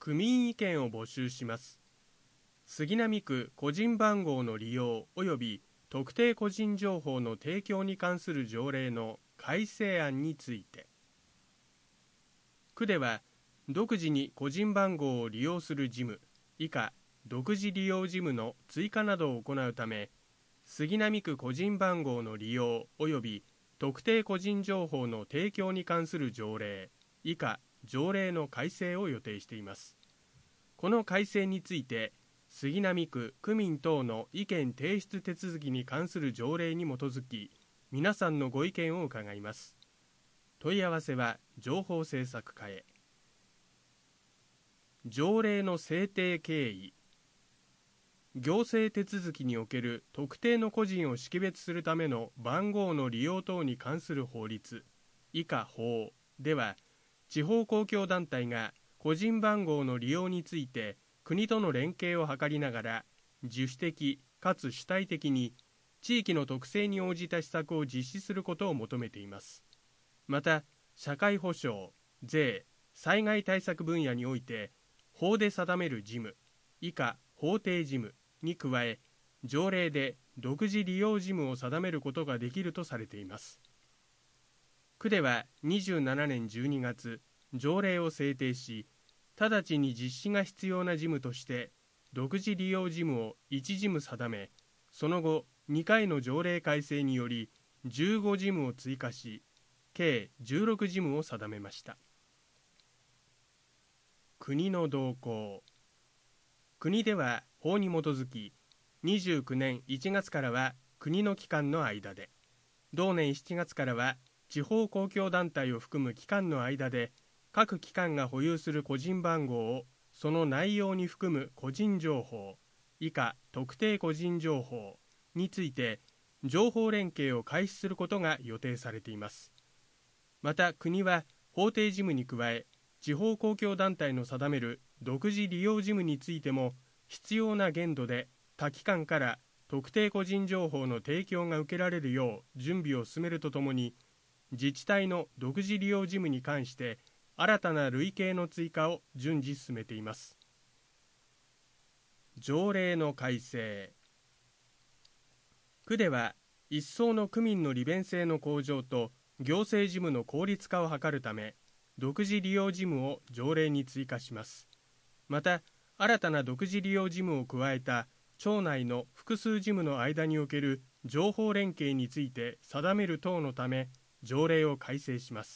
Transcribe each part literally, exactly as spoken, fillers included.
区民意見を募集します。杉並区個人番号の利用及び特定個人情報の提供に関する条例の改正案について。区では、独自に個人番号を利用する事務、以下、独自利用事務の追加などを行うため、杉並区個人番号の利用及び特定個人情報の提供に関する条例、以下、条例の改正を予定しています。この改正について、杉並区区民等の意見提出手続きに関する条例に基づき、皆さんのご意見を伺います。問い合わせは情報政策課へ。条例の制定経緯。行政手続きにおける特定の個人を識別するための番号の利用等に関する法律、以下法では、地方公共団体が個人番号の利用について国との連携を図りながら、自主的かつ主体的に地域の特性に応じた施策を実施することを求めています。また、社会保障、税、災害対策分野において、法で定める事務、以下法定事務に加え、条例で独自利用事務を定めることができるとされています。区ではにじゅうななねんじゅうにがつ、条例を制定し、直ちに実施が必要な事務として、独自利用事務をいち事務定め、その後、にかいの条例改正により、じゅうご事務を追加し、計じゅうろく事務を定めました。国の動向。国では法に基づき、にじゅうきゅうねんいちがつからは国の機関の間で、同年しちがつからは地方公共団体を含む機関の間で、各機関が保有する個人番号をその内容に含む個人情報、以下特定個人情報について、情報連携を開始することが予定されています。また国は法定事務に加え、地方公共団体の定める独自利用事務についても、必要な限度で他機関から特定個人情報の提供が受けられるよう準備を進めるとともに、自治体の独自利用事務に関して新たな類型の追加を順次進めています。条例の改正。区では一層の区民の利便性の向上と行政事務の効率化を図るため、独自利用事務を条例に追加します。また、新たな独自利用事務を加えた町内の複数事務の間における情報連携について定める等のため、条例を改正します。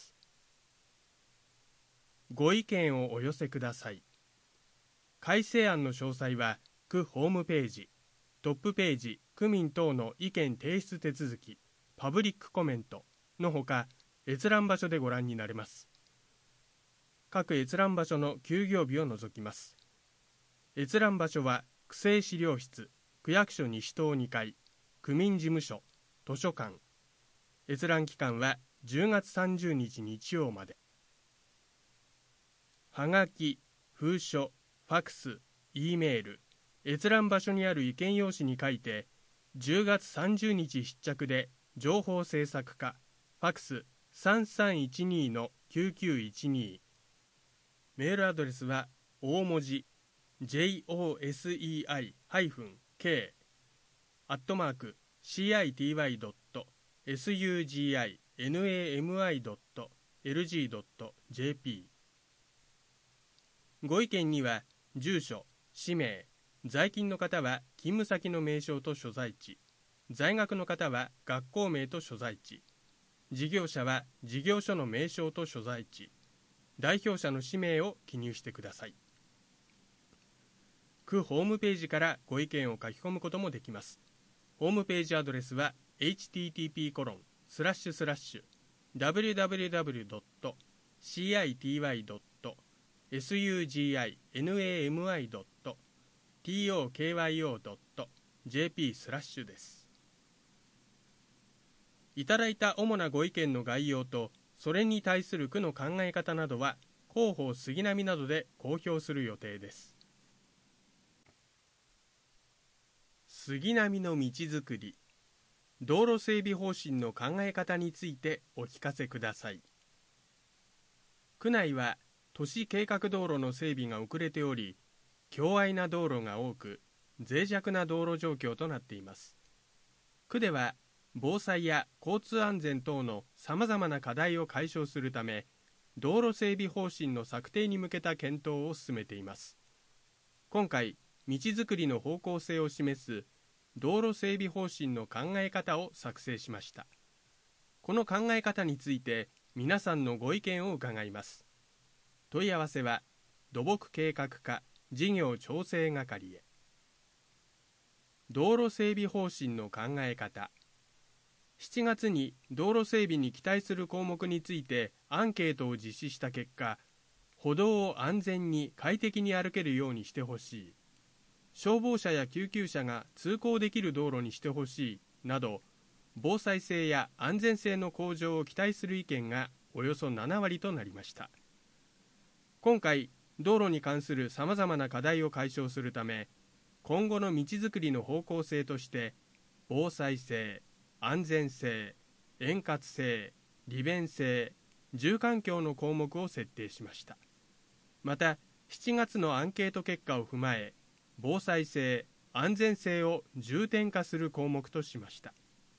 ご意見をお寄せください。改正案の詳細は、区ホームページ、トップページ、区民等の意見提出手続き、パブリックコメントのほか、閲覧場所でご覧になれます。各閲覧場所の休業日を除きます。閲覧場所は、区政資料室、区役所西棟にかい、区民事務所、図書館。閲覧期間はじゅうがつさんじゅうにち日曜まで。はがき、封書、ファクス、Eメール、閲覧場所にある意見用紙に書いて、じゅうがつさんじゅうにち必着で情報制作課、ファクス さんさんいちに のきゅうきゅういちに。メールアドレスは大文字 ジェイオーエスイーアイ ケー アットマーク シーアイティーワイ ドット エスユージーアイエヌエーエムアイ ドット エルジー ドット ジェーピー。ご意見には住所、氏名、在勤の方は勤務先の名称と所在地、在学の方は学校名と所在地、事業者は事業所の名称と所在地、代表者の氏名を記入してください。区ホームページからご意見を書き込むこともできます。ホームページアドレスは エイチティーティーピーコロンスラッシュスラッシュダブリューダブリューダブリュードットシーアイティーワイドットエスユージーアイエヌエーエムアイドットトーキヨドットジェーピー スラッシュです。いただいた主なご意見の概要と、それに対する区の考え方などは、広報杉並などで公表する予定です。杉並の道づくり、道路整備方針の考え方についてお聞かせください。区内は都市計画道路の整備が遅れており、狭隘な道路が多く、脆弱な道路状況となっています。区では、防災や交通安全等のさまざまな課題を解消するため、道路整備方針の策定に向けた検討を進めています。今回、道づくりの方向性を示す道路整備方針の考え方を作成しました。この考え方について皆さんのご意見を伺います。問い合わせは土木計画課事業調整係へ。道路整備方針の考え方。しちがつに道路整備に期待する項目についてアンケートを実施した結果、歩道を安全に快適に歩けるようにしてほしい、消防車や救急車が通行できる道路にしてほしいなど、防災性や安全性の向上を期待する意見がおよそななわりとなりました。今回、道路に関するさまざまな課題を解消するため、今後の道づくりの方向性として、防災性、安全性、円滑性、利便性、住環境の項目を設定しました。また、しちがつのアンケート結果を踏まえ、防災性、安全性を重点化する項目としました。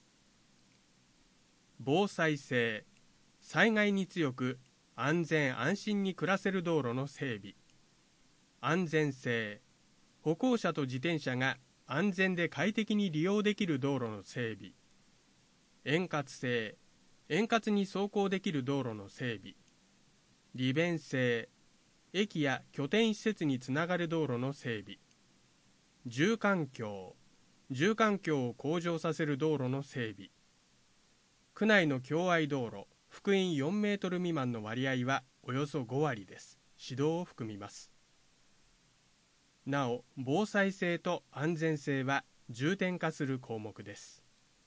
防災性、災害に強く安全安心に暮らせる道路の整備。安全性、歩行者と自転車が安全で快適に利用できる道路の整備。円滑性、円滑に走行できる道路の整備。利便性、駅や拠点施設につながる道路の整備。住環境、住環境を向上させる道路の整備。区内の狭隘道路、幅員よんメートル未満の割合はおよそごわりです。指導を含みます。なお、防災性と安全性は重点化する項目です。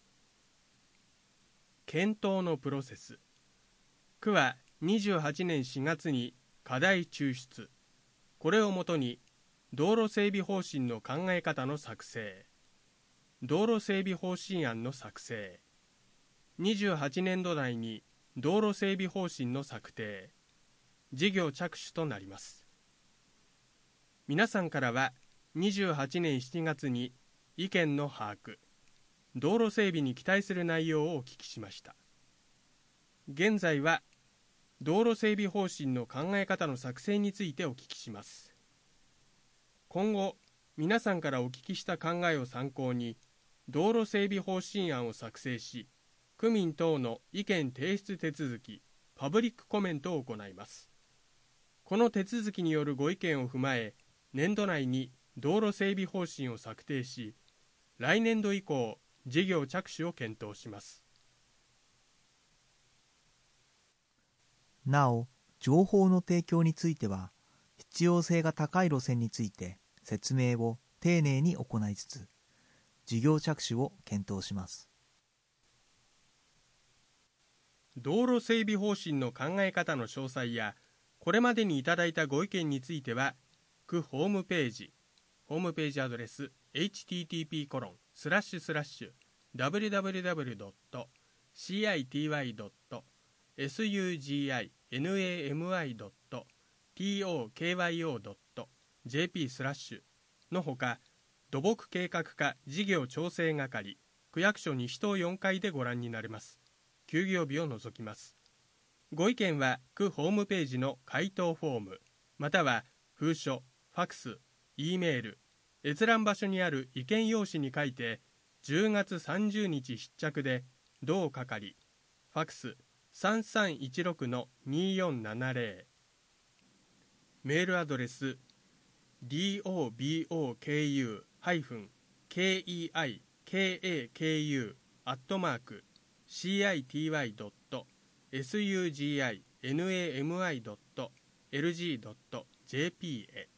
検討のプロセス。区はにじゅうはちねんしがつに課題抽出。これをもとに道路整備方針の考え方の作成、道路整備方針案の作成、にじゅうはちねんど内に道路整備方針の策定、事業着手となります。皆さんからはにじゅうはちねんしちがつに意見の把握、道路整備に期待する内容をお聞きしました。現在は道路整備方針の考え方の作成についてお聞きします。今後、皆さんからお聞きした考えを参考に、道路整備方針案を作成し、区民等の意見提出手続き、パブリックコメントを行います。この手続きによるご意見を踏まえ、年度内に道路整備方針を策定し、来年度以降、事業着手を検討します。 なお、情報の提供については、必要性が高い路線について説明を丁寧に行いつつ、事業着手を検討します。 道路整備方針の考え方の詳細や、これまでにいただいたご意見については、区ホームページ、ホームページアドレス エイチティーティーピーコロンスラッシュスラッシュダブリューダブリューダブリュードットシーアイティーワイドットエスユージーアイエヌエーエムアイドットティーオーケーワイオードットジェーピー スラッシュのほか、土木計画課事業調整係、区役所西棟よんかいでご覧になれます。休業日を除きます。ご意見は区ホームページの回答フォーム、または封書、ファクス、Eメール、閲覧場所にある意見用紙に書いて、じゅうがつさんじゅうにち必着で、同係、ファクス さんさんいちろくのによんななゼロ、メールアドレス ドボク ケイアイケーエーケーユー アットマーク シーアイティーワイドットエスユージーアイエヌエーエムアイドットエルジードットジェーピー へ。